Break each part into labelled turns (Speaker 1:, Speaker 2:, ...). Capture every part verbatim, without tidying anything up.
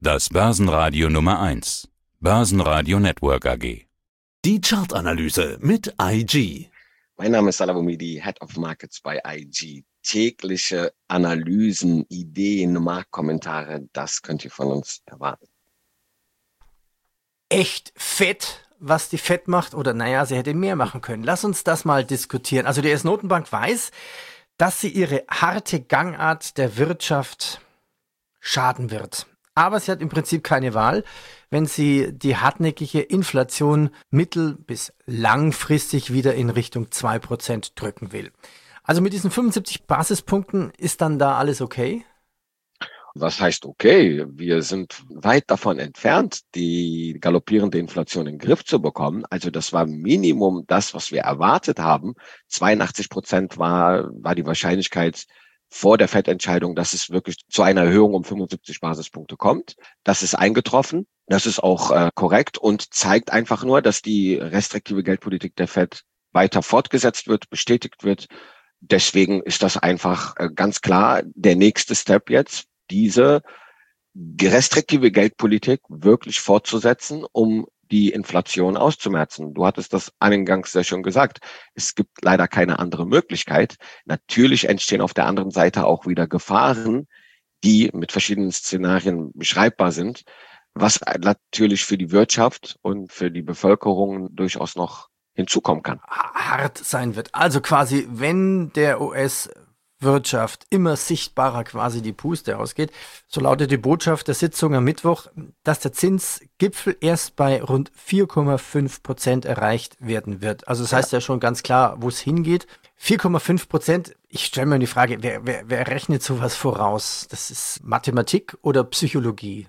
Speaker 1: Das Börsenradio Nummer eins. Börsenradio Network A G.
Speaker 2: Die Chartanalyse mit I G.
Speaker 3: Mein Name ist Salah Boumidi, Head of Markets bei I G. Tägliche Analysen, Ideen, Marktkommentare, das könnt ihr von uns erwarten.
Speaker 4: Echt fett, was die Fed macht? Oder naja, sie hätte mehr machen können. Lass uns das mal diskutieren. Also die U S-Notenbank weiß, dass sie ihre harte Gangart der Wirtschaft schaden wird. Aber sie hat im Prinzip keine Wahl, wenn sie die hartnäckige Inflation mittel- bis langfristig wieder in Richtung zwei Prozent drücken will. Also mit diesen fünfundsiebzig Basispunkten ist dann da alles okay?
Speaker 3: Was heißt okay? Wir sind weit davon entfernt, die galoppierende Inflation in den Griff zu bekommen. Also das war Minimum das, was wir erwartet haben. zweiundachtzig Prozent war, war die Wahrscheinlichkeit vor der Fed-Entscheidung, dass es wirklich zu einer Erhöhung um fünfundsiebzig Basispunkte kommt. Das ist eingetroffen. Das ist auch äh, korrekt und zeigt einfach nur, dass die restriktive Geldpolitik der Fed weiter fortgesetzt wird, bestätigt wird. Deswegen ist das einfach äh, ganz klar der nächste Step jetzt, diese restriktive Geldpolitik wirklich fortzusetzen, um die Inflation auszumerzen. Du hattest das eingangs sehr schön gesagt. Es gibt leider keine andere Möglichkeit. Natürlich entstehen auf der anderen Seite auch wieder Gefahren, die mit verschiedenen Szenarien beschreibbar sind, was natürlich für die Wirtschaft und für die Bevölkerung durchaus noch hinzukommen kann.
Speaker 4: Hart sein wird. Also quasi, wenn der U S Wirtschaft immer sichtbarer quasi die Puste ausgeht. So lautet die Botschaft der Sitzung am Mittwoch, dass der Zinsgipfel erst bei rund vier Komma fünf Prozent erreicht werden wird. Also das heißt ja schon ganz klar, wo es hingeht. vier Komma fünf Prozent, ich stelle mir die Frage, wer, wer, wer rechnet sowas voraus? Das ist Mathematik oder Psychologie?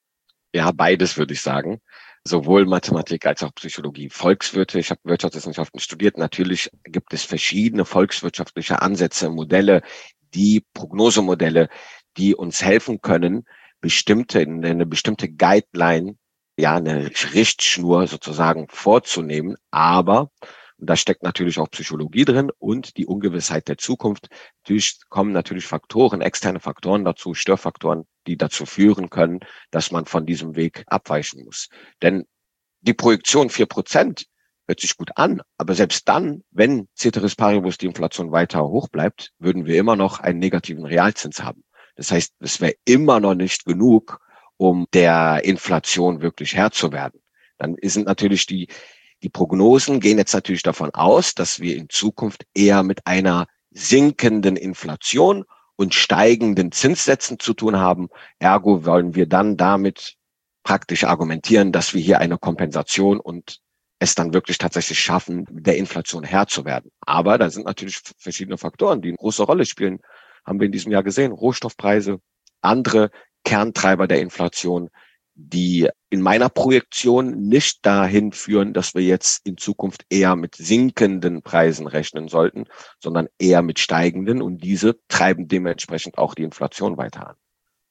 Speaker 3: Ja, beides würde ich sagen. Sowohl Mathematik als auch Psychologie. Volkswirte, ich habe Wirtschaftswissenschaften studiert. Natürlich gibt es verschiedene volkswirtschaftliche Ansätze, Modelle, die Prognosemodelle, die uns helfen können, bestimmte, eine bestimmte Guideline, ja, eine Richtschnur sozusagen vorzunehmen. Aber, und da steckt natürlich auch Psychologie drin und die Ungewissheit der Zukunft. Natürlich kommen natürlich Faktoren, externe Faktoren dazu, Störfaktoren, die dazu führen können, dass man von diesem Weg abweichen muss. Denn die Projektion vier Prozent hört sich gut an, aber selbst dann, wenn Ceteris Paribus die Inflation weiter hoch bleibt, würden wir immer noch einen negativen Realzins haben. Das heißt, es wäre immer noch nicht genug, um der Inflation wirklich Herr zu werden. Dann sind natürlich die Die Prognosen gehen jetzt natürlich davon aus, dass wir in Zukunft eher mit einer sinkenden Inflation und steigenden Zinssätzen zu tun haben. Ergo wollen wir dann damit praktisch argumentieren, dass wir hier eine Kompensation und es dann wirklich tatsächlich schaffen, der Inflation Herr zu werden. Aber da sind natürlich verschiedene Faktoren, die eine große Rolle spielen. Haben wir in diesem Jahr gesehen. Rohstoffpreise, andere Kerntreiber der Inflation, die in meiner Projektion nicht dahin führen, dass wir jetzt in Zukunft eher mit sinkenden Preisen rechnen sollten, sondern eher mit steigenden und diese treiben dementsprechend auch die Inflation weiter an.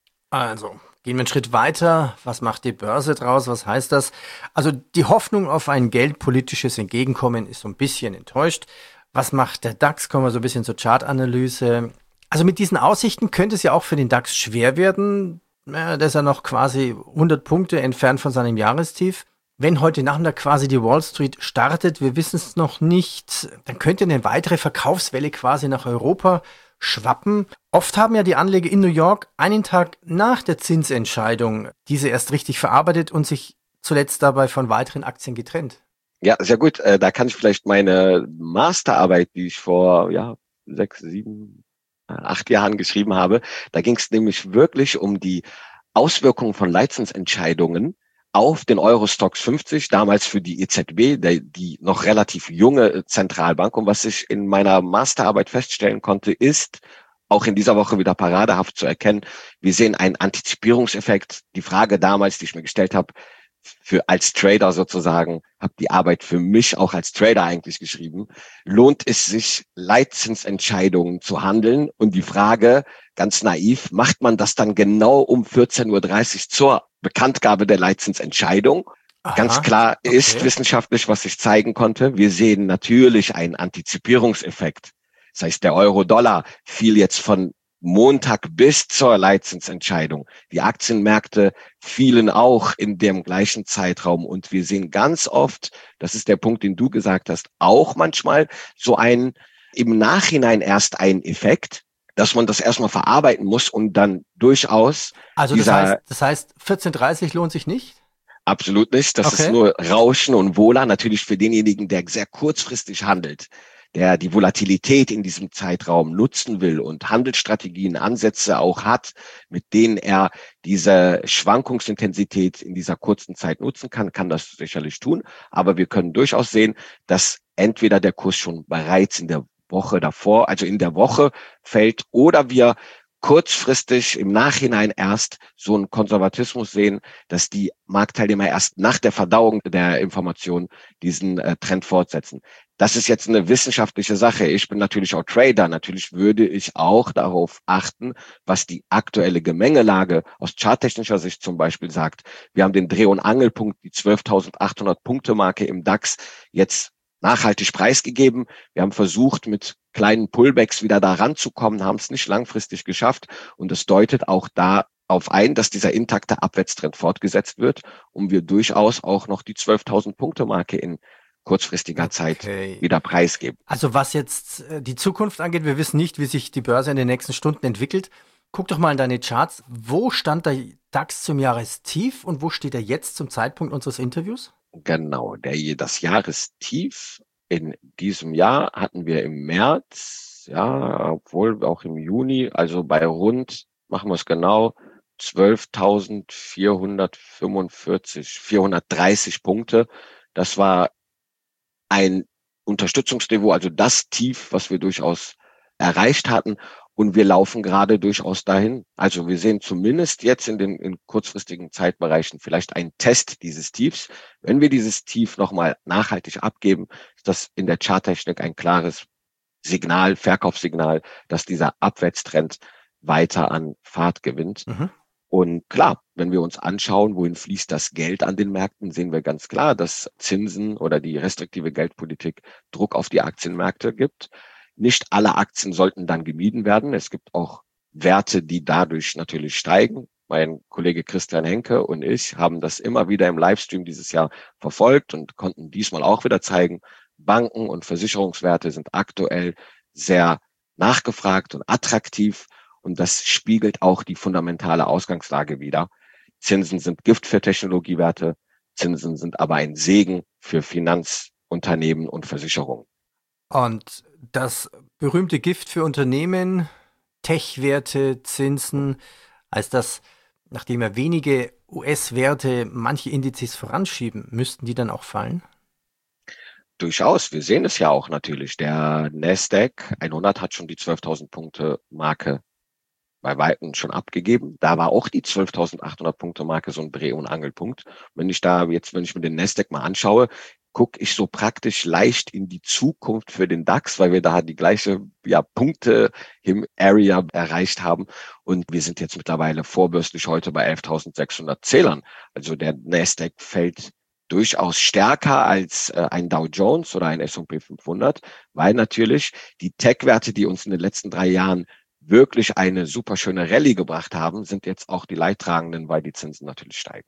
Speaker 4: Also, gehen wir einen Schritt weiter. Was macht die Börse draus? Was heißt das? Also, die Hoffnung auf ein geldpolitisches Entgegenkommen ist so ein bisschen enttäuscht. Was macht der DAX? Kommen wir so ein bisschen zur Chartanalyse. Also, mit diesen Aussichten könnte es ja auch für den DAX schwer werden. Ja, der ist ja noch quasi hundert Punkte entfernt von seinem Jahrestief. Wenn heute Nachmittag quasi die Wall Street startet, wir wissen es noch nicht, dann könnte eine weitere Verkaufswelle quasi nach Europa schwappen. Oft haben ja die Anleger in New York einen Tag nach der Zinsentscheidung diese erst richtig verarbeitet und sich zuletzt dabei von weiteren Aktien getrennt.
Speaker 3: Ja, sehr gut. Da kann ich vielleicht meine Masterarbeit, die ich vor ja sechs, sieben acht Jahren geschrieben habe. Da ging es nämlich wirklich um die Auswirkungen von Leitzinsentscheidungen auf den Euro-Stoxx fünfzig, damals für die E Z B, der, die noch relativ junge Zentralbank. Und was ich in meiner Masterarbeit feststellen konnte, ist, auch in dieser Woche wieder paradehaft zu erkennen, wir sehen einen Antizipierungseffekt. Die Frage damals, die ich mir gestellt habe, für als Trader sozusagen, habe die Arbeit für mich auch als Trader eigentlich geschrieben, lohnt es sich, Leitzinsentscheidungen zu handeln? Und die Frage, ganz naiv, macht man das dann genau um vierzehn Uhr dreißig zur Bekanntgabe der Leitzinsentscheidung? Aha, ganz klar okay. Ist wissenschaftlich, was ich zeigen konnte, wir sehen natürlich einen Antizipierungseffekt. Das heißt, der Euro-Dollar fiel jetzt von Montag bis zur Leitzinsentscheidung. Die Aktienmärkte fielen auch in dem gleichen Zeitraum. Und wir sehen ganz oft, das ist der Punkt, den du gesagt hast, auch manchmal so ein, im Nachhinein erst ein Effekt, dass man das erstmal verarbeiten muss und dann durchaus.
Speaker 4: Also das heißt, das heißt, vierzehn Uhr dreißig lohnt sich nicht?
Speaker 3: Absolut nicht. Das
Speaker 4: Okay.
Speaker 3: ist nur Rauschen und Wohler, natürlich für denjenigen, der sehr kurzfristig handelt, der die Volatilität in diesem Zeitraum nutzen will und Handelsstrategien, Ansätze auch hat, mit denen er diese Schwankungsintensität in dieser kurzen Zeit nutzen kann, kann das sicherlich tun. Aber wir können durchaus sehen, dass entweder der Kurs schon bereits in der Woche davor, also in der Woche fällt, oder wir kurzfristig im Nachhinein erst so einen Konservatismus sehen, dass die Marktteilnehmer erst nach der Verdauung der Information diesen äh, Trend fortsetzen. Das ist jetzt eine wissenschaftliche Sache. Ich bin natürlich auch Trader. Natürlich würde ich auch darauf achten, was die aktuelle Gemengelage aus charttechnischer Sicht zum Beispiel sagt. Wir haben den Dreh- und Angelpunkt, die zwölftausendachthundert Punkte Marke im DAX jetzt nachhaltig preisgegeben. Wir haben versucht, mit kleinen Pullbacks wieder da ranzukommen, haben es nicht langfristig geschafft. Und es deutet auch darauf ein, dass dieser intakte Abwärtstrend fortgesetzt wird und wir durchaus auch noch die zwölftausend Punkte Marke in kurzfristiger
Speaker 4: Okay.
Speaker 3: Zeit wieder preisgeben.
Speaker 4: Also was jetzt äh, die Zukunft angeht, wir wissen nicht, wie sich die Börse in den nächsten Stunden entwickelt. Guck doch mal in deine Charts. Wo stand der DAX zum Jahrestief und wo steht er jetzt zum Zeitpunkt unseres Interviews?
Speaker 3: Genau, der, das Jahrestief in diesem Jahr hatten wir im März, ja, obwohl auch im Juni, also bei rund, machen wir es genau, zwölftausendvierhundertfünfundvierzig, vierhundertdreißig Punkte. Das war ein Unterstützungsniveau, also das Tief, was wir durchaus erreicht hatten. Und wir laufen gerade durchaus dahin. Also wir sehen zumindest jetzt in den in kurzfristigen Zeitbereichen vielleicht einen Test dieses Tiefs. Wenn wir dieses Tief nochmal nachhaltig abgeben, ist das in der Charttechnik ein klares Signal, Verkaufssignal, dass dieser Abwärtstrend weiter an Fahrt gewinnt.
Speaker 4: Mhm.
Speaker 3: Und klar, wenn wir uns anschauen, wohin fließt das Geld an den Märkten, sehen wir ganz klar, dass Zinsen oder die restriktive Geldpolitik Druck auf die Aktienmärkte gibt. Nicht alle Aktien sollten dann gemieden werden. Es gibt auch Werte, die dadurch natürlich steigen. Mein Kollege Christian Henke und ich haben das immer wieder im Livestream dieses Jahr verfolgt und konnten diesmal auch wieder zeigen, Banken und Versicherungswerte sind aktuell sehr nachgefragt und attraktiv. Und das spiegelt auch die fundamentale Ausgangslage wider. Zinsen sind Gift für Technologiewerte. Zinsen sind aber ein Segen für Finanzunternehmen und Versicherungen.
Speaker 4: Und das berühmte Gift für Unternehmen, Tech-Werte, Zinsen, heißt das, nachdem ja wenige U S-Werte manche Indizes voranschieben, müssten die dann auch fallen?
Speaker 3: Durchaus, wir sehen es ja auch natürlich. Der Nasdaq hundert hat schon die zwölftausend Punkte Marke bei Weitem schon abgegeben. Da war auch die zwölftausendachthundert Punkte Marke so ein Dreh- und Angelpunkt. Wenn ich da jetzt, wenn ich mir den Nasdaq mal anschaue, gucke ich so praktisch leicht in die Zukunft für den DAX, weil wir da die gleiche ja, Punkte im Area erreicht haben. Und wir sind jetzt mittlerweile vorbörslich heute bei elftausendsechshundert Zählern. Also der Nasdaq fällt durchaus stärker als äh, ein Dow Jones oder ein S und P fünfhundert, weil natürlich die Tech-Werte, die uns in den letzten drei Jahren wirklich eine super schöne Rallye gebracht haben, sind jetzt auch die Leidtragenden, weil die Zinsen natürlich steigen.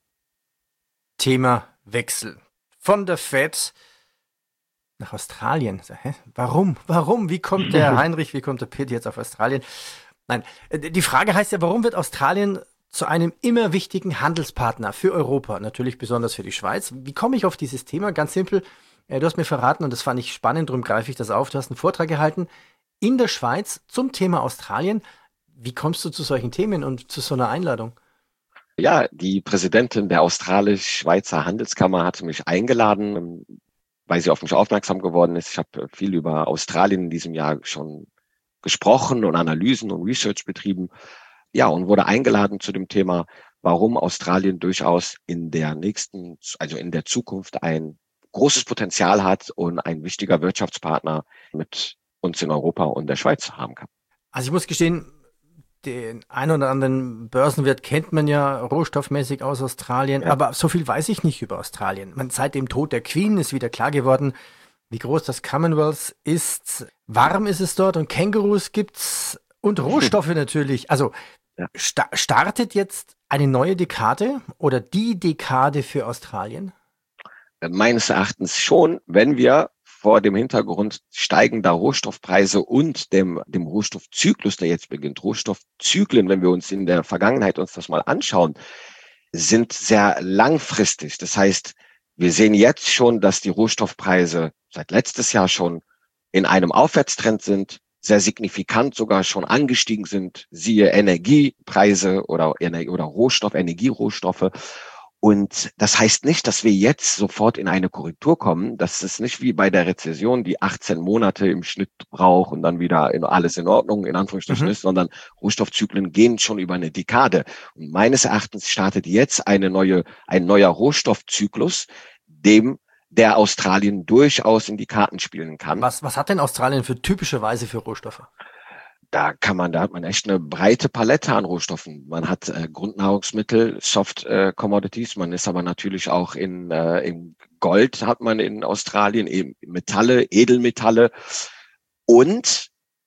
Speaker 4: Thema Wechsel. Von der Fed nach Australien. Hä? Warum? Warum? Wie kommt der Heinrich, wie kommt der Pitt jetzt auf Australien? Nein, die Frage heißt ja, warum wird Australien zu einem immer wichtigen Handelspartner für Europa, natürlich besonders für die Schweiz? Wie komme ich auf dieses Thema? Ganz simpel, du hast mir verraten, und das fand ich spannend, darum greife ich das auf, du hast einen Vortrag gehalten in der Schweiz zum Thema Australien. Wie kommst du zu solchen Themen und zu so einer Einladung?
Speaker 3: Ja, die Präsidentin der Australisch-Schweizer Handelskammer hatte mich eingeladen, weil sie auf mich aufmerksam geworden ist. Ich habe viel über Australien in diesem Jahr schon gesprochen und Analysen und Research betrieben. Ja, und wurde eingeladen zu dem Thema, warum Australien durchaus in der nächsten, also in der Zukunft ein großes Potenzial hat und ein wichtiger Wirtschaftspartner mit uns in Europa und der Schweiz haben kann.
Speaker 4: Also ich muss gestehen, den ein oder anderen Börsenwert kennt man ja rohstoffmäßig aus Australien, ja. Aber so viel weiß ich nicht über Australien. Man, seit dem Tod der Queen ist wieder klar geworden, wie groß das Commonwealth ist. Warm ist es dort und Kängurus gibt's. Und Rohstoffe natürlich. Also
Speaker 3: Ja.
Speaker 4: sta startet jetzt eine neue Dekade oder die Dekade für Australien?
Speaker 3: Meines Erachtens schon, wenn wir vor dem Hintergrund steigender Rohstoffpreise und dem, dem Rohstoffzyklus, der jetzt beginnt, Rohstoffzyklen, wenn wir uns in der Vergangenheit uns das mal anschauen, sind sehr langfristig. Das heißt, wir sehen jetzt schon, dass die Rohstoffpreise seit letztes Jahr schon in einem Aufwärtstrend sind, sehr signifikant sogar schon angestiegen sind, siehe Energiepreise oder, oder Rohstoff, Energierohstoffe. Und das heißt nicht, dass wir jetzt sofort in eine Korrektur kommen. Das ist nicht wie bei der Rezession, die achtzehn Monate im Schnitt braucht und dann wieder in alles in Ordnung, in Anführungsstrichen
Speaker 4: Mhm.
Speaker 3: ist, sondern Rohstoffzyklen gehen schon über eine Dekade. Und meines Erachtens startet jetzt eine neue, ein neuer Rohstoffzyklus, dem der Australien durchaus in die Karten spielen kann.
Speaker 4: Was, was hat denn Australien für typischerweise für Rohstoffe?
Speaker 3: Da kann man, da hat man echt eine breite Palette an Rohstoffen. Man hat äh, Grundnahrungsmittel, Soft äh, Commodities, man ist aber natürlich auch in, äh, in Gold hat man in Australien, eben Metalle, Edelmetalle. Und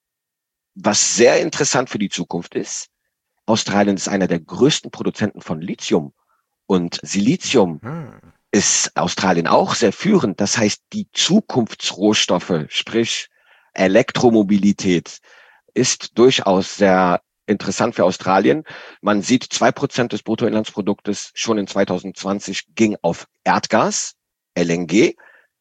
Speaker 3: was sehr interessant für die Zukunft ist, Australien ist einer der größten Produzenten von Lithium. Und Silizium
Speaker 4: Hm.
Speaker 3: ist Australien auch sehr führend. Das heißt, die Zukunftsrohstoffe, sprich Elektromobilität, ist durchaus sehr interessant für Australien. Man sieht, zwei Prozent des Bruttoinlandsproduktes schon in zwanzig zwanzig ging auf Erdgas. L N G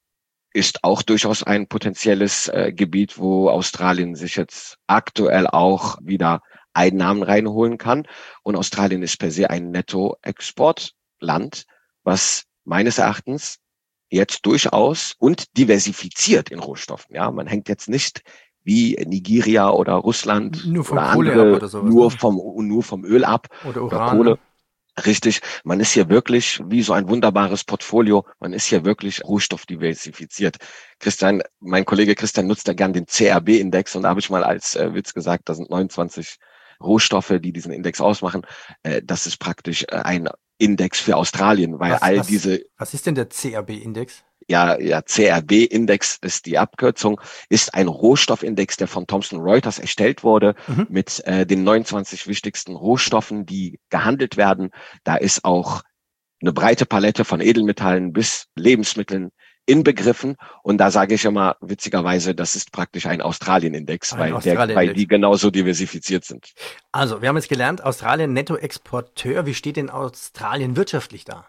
Speaker 3: ist auch durchaus ein potenzielles äh, Gebiet, wo Australien sich jetzt aktuell auch wieder Einnahmen reinholen kann. Und Australien ist per se ein Nettoexportland, was meines Erachtens jetzt durchaus und diversifiziert in Rohstoffen. Ja, man hängt jetzt nicht wie Nigeria oder Russland
Speaker 4: Nur vom
Speaker 3: oder
Speaker 4: Kohle
Speaker 3: andere
Speaker 4: ab oder sowas,
Speaker 3: nur
Speaker 4: ne?
Speaker 3: vom nur vom Öl ab
Speaker 4: Oder
Speaker 3: oder
Speaker 4: Uran.
Speaker 3: Kohle.
Speaker 4: Ne?
Speaker 3: Richtig, man ist hier wirklich wie so ein wunderbares Portfolio, man ist hier wirklich rohstoffdiversifiziert. Christian, mein Kollege Christian nutzt da gern den C R B-Index und da habe ich mal als äh, Witz gesagt, da sind neunundzwanzig Rohstoffe, die diesen Index ausmachen. Äh, das ist praktisch äh, ein Index für Australien, weil
Speaker 4: Was,
Speaker 3: all
Speaker 4: was,
Speaker 3: diese
Speaker 4: was ist denn der C R B-Index?
Speaker 3: Ja, ja, C R B-Index ist die Abkürzung, ist ein Rohstoffindex, der von Thomson Reuters erstellt wurde,
Speaker 4: Mhm.
Speaker 3: mit äh, den neunundzwanzig wichtigsten Rohstoffen, die gehandelt werden. Da ist auch eine breite Palette von Edelmetallen bis Lebensmitteln inbegriffen. Und da sage ich immer witzigerweise, das ist praktisch ein Australien-Index,
Speaker 4: Ein
Speaker 3: weil, der,
Speaker 4: Australien-Index.
Speaker 3: weil die genauso diversifiziert sind.
Speaker 4: Also, wir haben jetzt gelernt, Australien Nettoexporteur. Wie steht denn Australien wirtschaftlich da?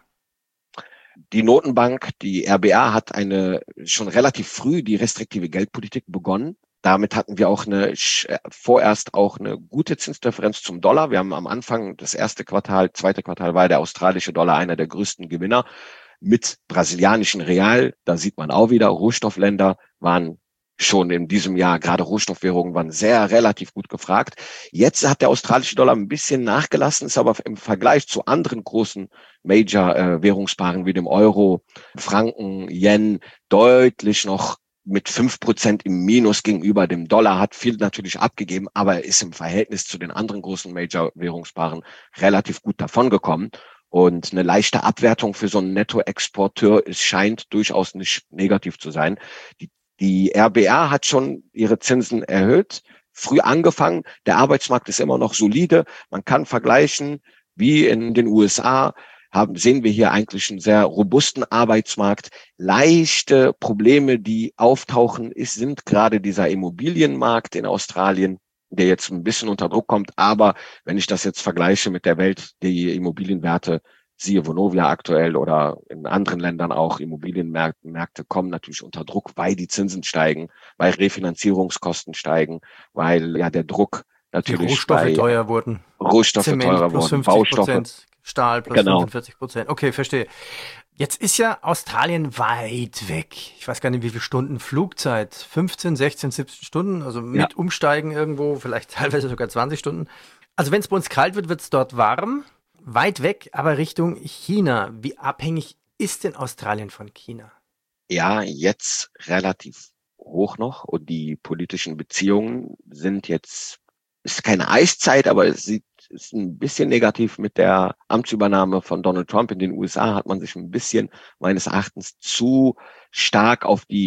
Speaker 3: Die Notenbank, die R B A, hat eine schon relativ früh die restriktive Geldpolitik begonnen. Damit hatten wir auch eine vorerst auch eine gute Zinsdifferenz zum Dollar. Wir haben am Anfang das erste Quartal, zweite Quartal war der australische Dollar einer der größten Gewinner mit brasilianischen Real. Da sieht man auch wieder, Rohstoffländer waren schon in diesem Jahr, gerade Rohstoffwährungen waren sehr relativ gut gefragt. Jetzt hat der australische Dollar ein bisschen nachgelassen, ist aber im Vergleich zu anderen großen Major-Währungspaaren wie dem Euro, Franken, Yen deutlich noch mit fünf Prozent im Minus gegenüber dem Dollar, hat viel natürlich abgegeben, aber ist im Verhältnis zu den anderen großen Major-Währungspaaren relativ gut davongekommen. Und eine leichte Abwertung für so einen Nettoexporteur, es scheint durchaus nicht negativ zu sein. Die Die R B A hat schon ihre Zinsen erhöht, früh angefangen. Der Arbeitsmarkt ist immer noch solide. Man kann vergleichen, wie in den U S A haben, sehen wir hier eigentlich einen sehr robusten Arbeitsmarkt. Leichte Probleme, die auftauchen, ist, sind gerade dieser Immobilienmarkt in Australien, der jetzt ein bisschen unter Druck kommt. Aber wenn ich das jetzt vergleiche mit der Welt, die Immobilienwerte, siehe Vonovia aktuell oder in anderen Ländern auch, Immobilienmärkte Märkte kommen natürlich unter Druck, weil die Zinsen steigen, weil Refinanzierungskosten steigen, weil ja der Druck
Speaker 4: Die
Speaker 3: natürlich
Speaker 4: Rohstoffe
Speaker 3: bei
Speaker 4: teuer wurden.
Speaker 3: Rohstoffe
Speaker 4: Zement
Speaker 3: teurer
Speaker 4: plus
Speaker 3: wurden,
Speaker 4: fünfzig
Speaker 3: Baustoffe.
Speaker 4: Prozent, Stahl plus
Speaker 3: Genau.
Speaker 4: fünfundvierzig Prozent. Okay, verstehe. Jetzt ist ja Australien weit weg. Ich weiß gar nicht, wie viele Stunden Flugzeit. fünfzehn, sechzehn, siebzehn Stunden. Also mit
Speaker 3: Ja.
Speaker 4: Umsteigen irgendwo, vielleicht teilweise sogar zwanzig Stunden. Also wenn es bei uns kalt wird, wird es dort warm. Weit weg, aber Richtung China. Wie abhängig ist denn Australien von China?
Speaker 3: Ja, jetzt relativ hoch noch und die politischen Beziehungen sind jetzt, ist keine Eiszeit, aber es sieht, ist ein bisschen negativ mit der Amtsübernahme von Donald Trump in den U S A, hat man sich ein bisschen meines Erachtens zu stark auf die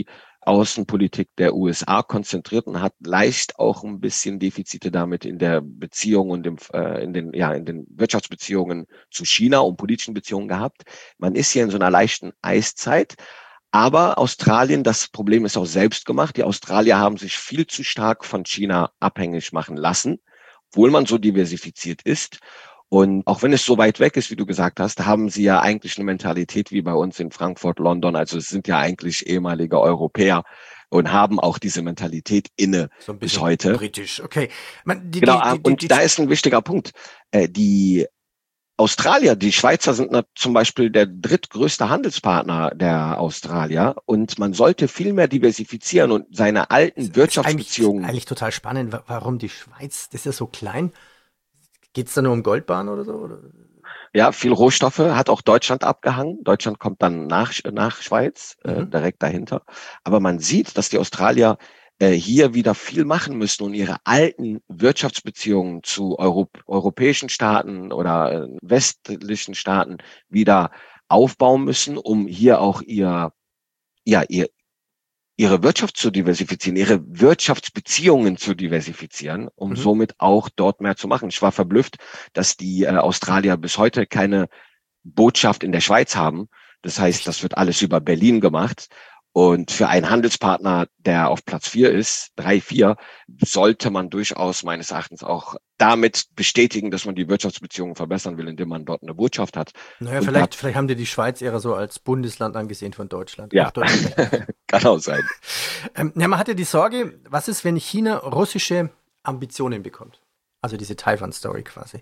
Speaker 3: Außenpolitik der U S A konzentriert und hat leicht auch ein bisschen Defizite damit in der Beziehung und im, äh, in den, ja, in den Wirtschaftsbeziehungen zu China und politischen Beziehungen gehabt. Man ist hier in so einer leichten Eiszeit. Aber Australien, das Problem ist auch selbst gemacht. Die Australier haben sich viel zu stark von China abhängig machen lassen, obwohl man so diversifiziert ist. Und auch wenn es so weit weg ist, wie du gesagt hast, haben sie ja eigentlich eine Mentalität wie bei uns in Frankfurt, London. Also es sind ja eigentlich ehemalige Europäer und haben auch diese Mentalität inne
Speaker 4: So ein
Speaker 3: bis
Speaker 4: bisschen
Speaker 3: heute.
Speaker 4: britisch, okay. Man, die,
Speaker 3: Genau,
Speaker 4: die, die, die,
Speaker 3: und
Speaker 4: die,
Speaker 3: da ist ein wichtiger Punkt. Äh, Die Australier, die Schweizer sind na- zum Beispiel der drittgrößte Handelspartner der Australier und man sollte viel mehr diversifizieren und seine alten
Speaker 4: Das ist
Speaker 3: Wirtschaftsbeziehungen.
Speaker 4: Eigentlich, eigentlich total spannend. Wa- Warum die Schweiz? Das ist ja so klein. Geht's da nur um Goldbahn oder so? Oder?
Speaker 3: Ja, viel Rohstoffe hat auch Deutschland abgehangen. Deutschland kommt dann nach, nach Schweiz, äh,
Speaker 4: Mhm.
Speaker 3: direkt dahinter. Aber man sieht, dass die Australier äh, hier wieder viel machen müssen und ihre alten Wirtschaftsbeziehungen zu Europ europäischen Staaten oder äh, westlichen Staaten wieder aufbauen müssen, um hier auch ihr, ja, ihr, ihre Wirtschaft zu diversifizieren, ihre Wirtschaftsbeziehungen zu diversifizieren, um
Speaker 4: Mhm.
Speaker 3: somit auch dort mehr zu machen. Ich war verblüfft, dass die äh, Australier bis heute keine Botschaft in der Schweiz haben. Das heißt, das wird alles über Berlin gemacht. Und für einen Handelspartner, der auf Platz vier ist, drei, vier, sollte man durchaus meines Erachtens auch damit bestätigen, dass man die Wirtschaftsbeziehungen verbessern will, indem man dort eine Botschaft hat.
Speaker 4: Naja,
Speaker 3: Und
Speaker 4: vielleicht, vielleicht haben die die Schweiz eher so als Bundesland angesehen von Deutschland.
Speaker 3: Ja,
Speaker 4: Auch Deutschland.
Speaker 3: kann auch sein.
Speaker 4: ähm, ja, man hat ja die Sorge, was ist, wenn China russische Ambitionen bekommt? Also diese Taiwan-Story quasi.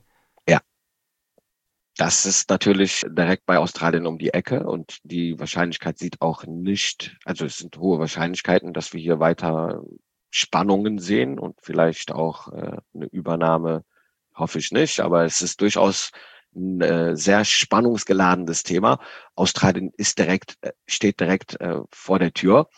Speaker 3: Das ist natürlich direkt bei Australien um die Ecke und die Wahrscheinlichkeit sieht auch nicht, also es sind hohe Wahrscheinlichkeiten, dass wir hier weiter Spannungen sehen und vielleicht auch äh, eine Übernahme, hoffe ich nicht, aber es ist durchaus ein äh, sehr spannungsgeladenes Thema. Australien ist direkt, äh, steht direkt äh, vor der Tür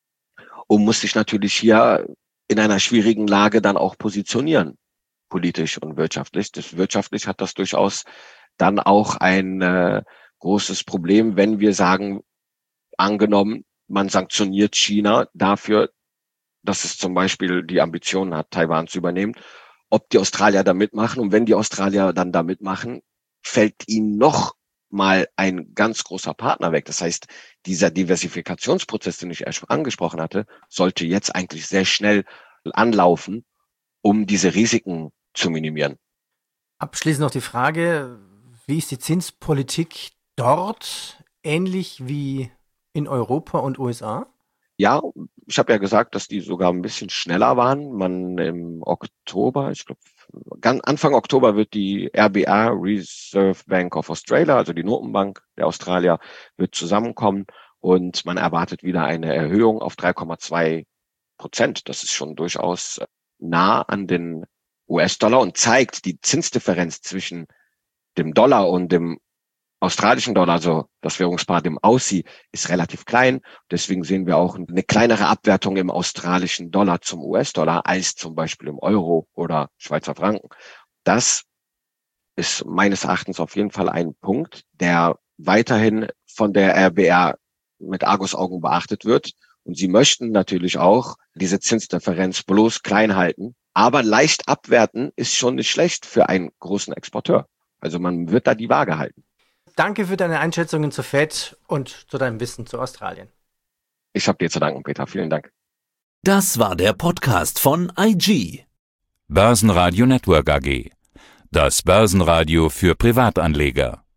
Speaker 3: und muss sich natürlich hier in einer schwierigen Lage dann auch positionieren, politisch und wirtschaftlich. Das wirtschaftlich hat das durchaus dann auch ein äh, großes Problem, wenn wir sagen, angenommen, man sanktioniert China dafür, dass es zum Beispiel die Ambitionen hat, Taiwan zu übernehmen, ob die Australier da mitmachen. Und wenn die Australier dann da mitmachen, fällt ihnen noch mal ein ganz großer Partner weg. Das heißt, dieser Diversifikationsprozess, den ich erst angesprochen hatte, sollte jetzt eigentlich sehr schnell anlaufen, um diese Risiken zu minimieren.
Speaker 4: Abschließend noch die Frage, wie ist die Zinspolitik dort ähnlich wie in Europa und U S A?
Speaker 3: Ja, ich habe ja gesagt, dass die sogar ein bisschen schneller waren. Man im Oktober, ich glaube, Anfang Oktober wird die R B A, Reserve Bank of Australia, also die Notenbank der Australier, wird zusammenkommen und man erwartet wieder eine Erhöhung auf drei Komma zwei Prozent. Das ist schon durchaus nah an den U S-Dollar und zeigt die Zinsdifferenz zwischen dem Dollar und dem australischen Dollar, also das Währungspaar dem Aussie, ist relativ klein. Deswegen sehen wir auch eine kleinere Abwertung im australischen Dollar zum U S-Dollar als zum Beispiel im Euro oder Schweizer Franken. Das ist meines Erachtens auf jeden Fall ein Punkt, der weiterhin von der R B A mit Argusaugen beachtet wird. Und sie möchten natürlich auch diese Zinsdifferenz bloß klein halten. Aber leicht abwerten ist schon nicht schlecht für einen großen Exporteur. Also man wird da die Waage halten.
Speaker 4: Danke für deine Einschätzungen zur Fed und zu deinem Wissen zu Australien.
Speaker 3: Ich habe dir zu danken, Peter. Vielen Dank.
Speaker 2: Das war der Podcast von I G.
Speaker 1: Börsenradio Network A G. Das Börsenradio für Privatanleger.